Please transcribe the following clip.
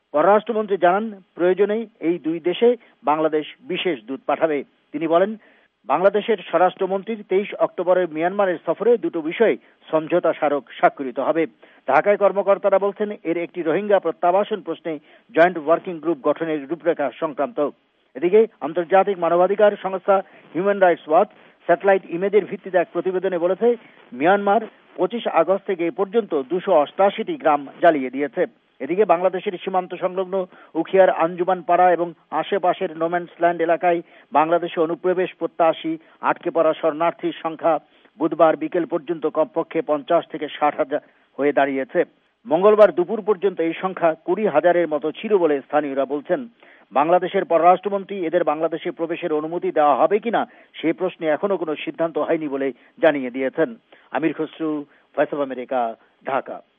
পররাষ্ট্রমন্ত্রী জানান, প্রয়োজনে এই দুই দেশে বাংলাদেশ বিশেষ দূত পাঠাবে। তিনি বলেন, বাংলাদেশের স্বরাষ্ট্রমন্ত্রীর 23 অক্টোবরের মিয়ানমারের সফরে দুটো বিষয়ে সমঝোতা স্মারক স্বাক্ষরিত হবে। ঢাকায় কর্মকর্তারা বলছেন, এর একটি রোহিঙ্গা প্রত্যাবাসন প্রশ্নে জয়েন্ট ওয়ার্কিং গ্রুপ গঠনের রূপরেখা সংক্রান্ত। এদিকে আন্তর্জাতিক মানবাধিকার সংস্থা হিউম্যান রাইটস ওয়াচ স্যাটেলাইট ইমেজের ভিত্তিতে এক প্রতিবেদনে বলেছে, মিয়ানমার 25 আগস্ট থেকে এ পর্যন্ত 288টি গ্রাম জ্বালিয়ে দিয়েছে। এদিকে বাংলাদেশের সীমান্ত সংলগ্ন উখিয়ার আঞ্জুমান পাড়া এবং আশেপাশের নোম্যান্সল্যান্ড এলাকায় বাংলাদেশে অনুপ্রবেশ প্রত্যাশী আটকে পড়া শরণার্থীর সংখ্যা বুধবার বিকেল পর্যন্ত কমপক্ষে 50 থেকে 60,000 হয়ে দাঁড়িয়েছে। মঙ্গলবার দুপুর পর্যন্ত এই সংখ্যা 20,000-এর মতো ছিল বলে স্থানীয়রা বলছেন। বাংলাদেশের পররাষ্ট্রমন্ত্রী এদের বাংলাদেশে প্রবেশের অনুমতি দেওয়া হবে কিনা সে প্রশ্নে এখনো কোনো সিদ্ধান্ত হয়নি বলে জানিয়ে দিয়েছেন। Amir Khasru, voice of America, Dhaka.